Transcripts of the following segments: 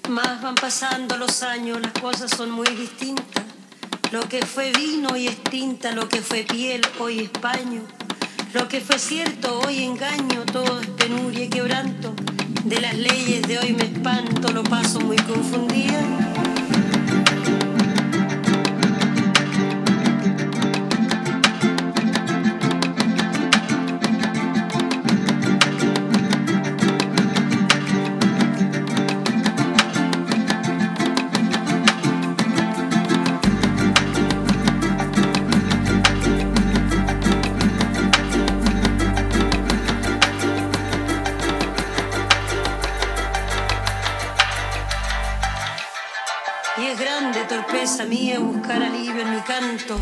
Más van pasando los años, las cosas son muy distintas. Lo que fue vino hoy es tinta, lo que fue piel hoy es paño. Lo que fue cierto hoy engaño, todo es penuria y quebranto. De las leyes de hoy me espanto, lo paso muy confundida. Y es grande torpeza mía buscar alivio en mi canto.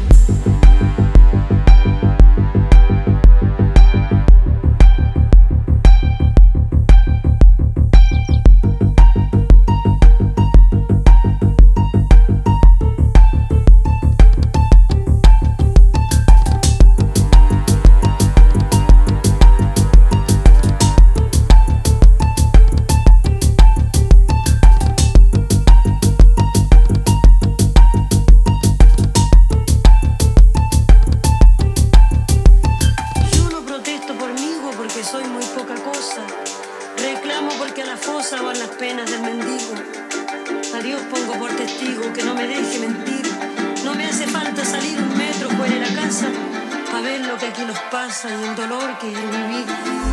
Soy muy poca cosa, reclamo porque a la fosa van las penas del mendigo. A Dios pongo por testigo que no me deje mentir. No me hace falta salir un metro fuera de la casa a ver lo que aquí nos pasa y el dolor que es vivir.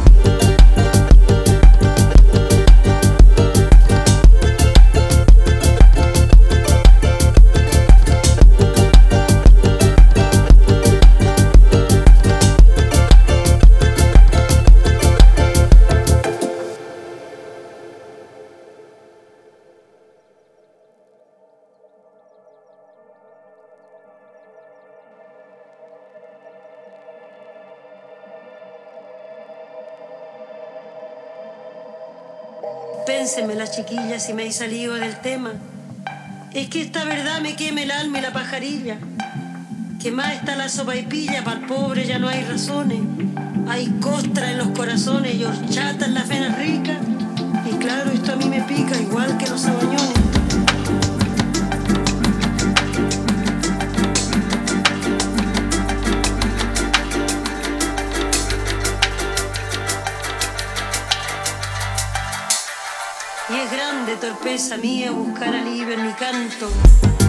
Pénsenme las chiquillas si me he salido del tema. Es que esta verdad me quema el alma y la pajarilla. Que más está la sopaipilla, para el pobre ya no hay razones. Hay costra en los corazones y horchata en las venas ricas. Y claro, esto a mí me pica igual que los sabañones. Y es grande torpeza mía buscar alivio en mi canto.